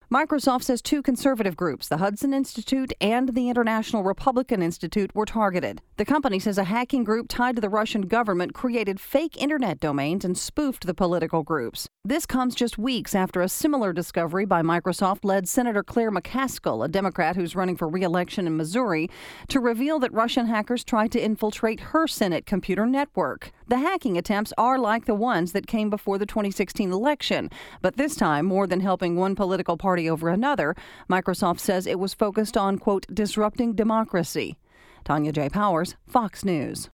Microsoft says two conservative groups, the Hudson Institute and the International Republican Institute, were targeted. The company says a hacking group tied to the Russian government created fake internet domains and spoofed the political groups. This comes just weeks after a similar discovery by Microsoft led Senator Claire McCaskill, a Democrat who's running for re-election in Missouri, to reveal that Russian hackers tried to infiltrate her Senate computer network. The hacking attempts are like the ones that came before the 2016 election, but this time, more than helping one political party over another, Microsoft says it was focused on, quote, disrupting democracy. Tanya J. Powers, Fox News.